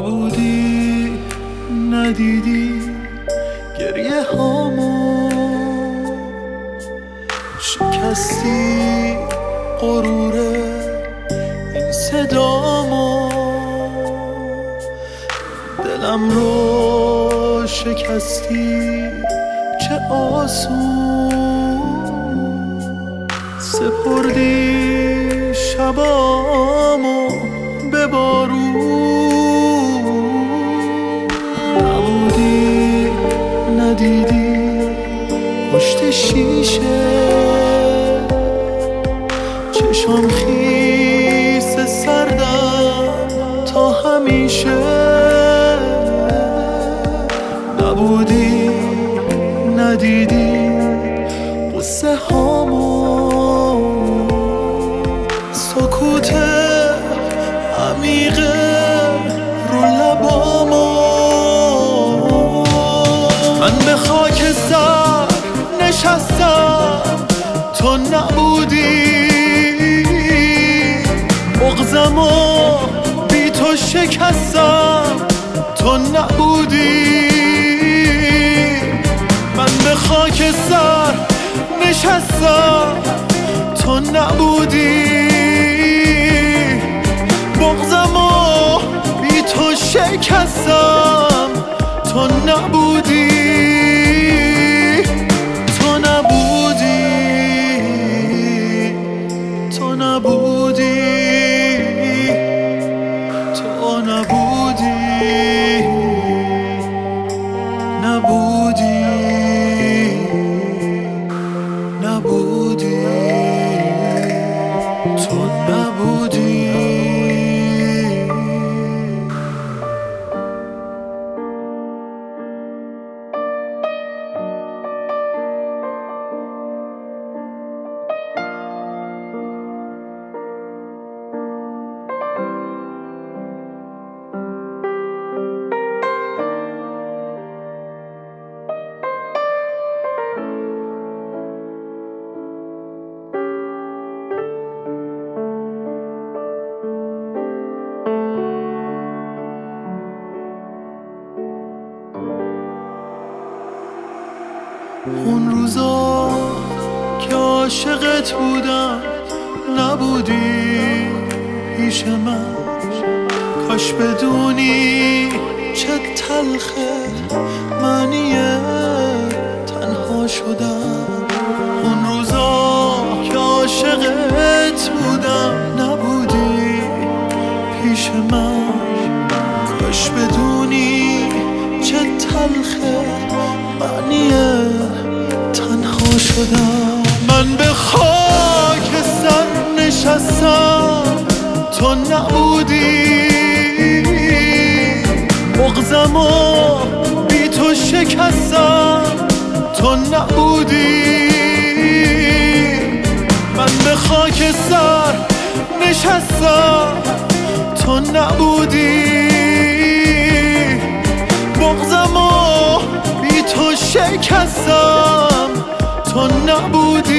نبودی ندیدی گریه هامو، شکستی غرور این صدامو، دلم رو شکستی چه آسون، سپردی شبامو به بارون. نبودی ندیدی پشت شیشه، چشام خیس سردم تا همیشه. نبودی ندیدی قصه هامو، سکوت عمیق رو لبامو. من به خاک سر نشستم تو نبودی، بغضمو بی تو شکستم تو نبودی. من به خاک سر نشستم تو نبودی، بغضمو بی تو شکستم تو نبودی. تو نبودی، تو نبودی، تو نبودی، نبودی، نبودی، تو نبودی. اون روزا که عاشقت بودم نبودی پیش من، کاش بدونی چه تلخه معنی تنها شدم. اون روزا که عاشقت بودم نبودی پیش من، کاش بدونی چه تلخه معنی تنها شدم. من به خاک سر نشستم تو نبودی، بغضمو بی تو شکستم تو نبودی. من به خاک سر نشستم تو نبودی، بغضمو بی تو شکستم تو نبودی.